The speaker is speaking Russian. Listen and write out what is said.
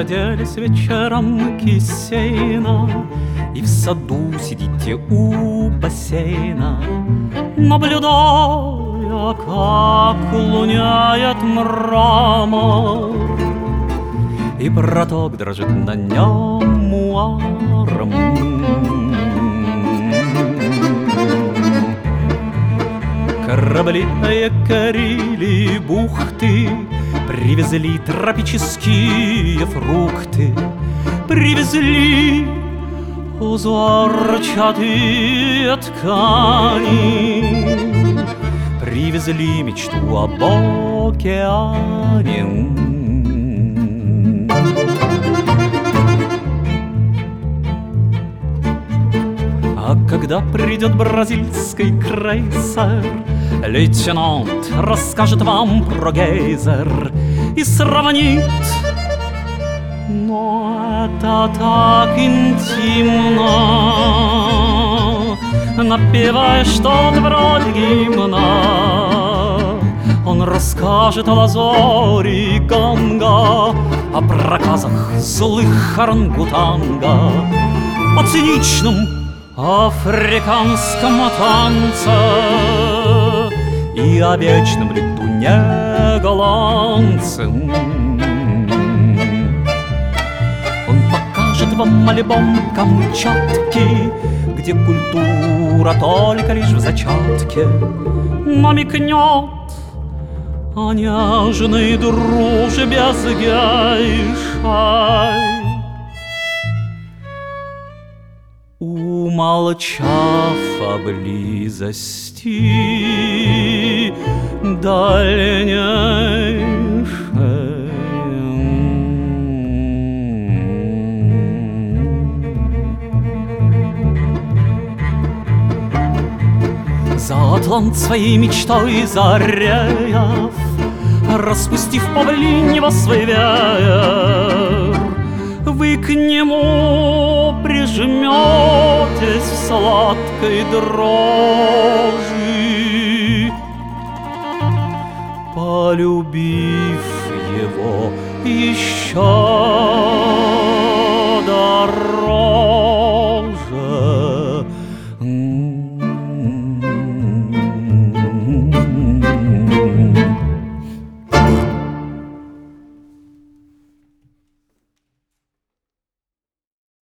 оделись вечером кисейно и в саду сидите у бассейна, наблюдая, как луняет мрамор, и проток дрожит на нем муаром. Корабли якорили бухты, привезли тропические фрукты, привезли узорчатые ткани, привезли мечту об океане. А когда придет бразильский крейсер, лейтенант расскажет вам про гейзер и сравнит. Но это так интимно, напевая что-то вроде гимна. Он расскажет о лазоре Ганга, о проказах злых орангутанга, о циничном африканском танце и о вечном летуне голландцем. Он покажет вам альбом Камчатки, где культура только лишь в зачатке, намекнет о нежной дружбе с гейшей. Умолчав о близости дальнейшей. За Атлант своей мечтой зареяв, распустив павлиньего свой веер, вы к нему прижметесь в сладкой дрожи, полюбив его еще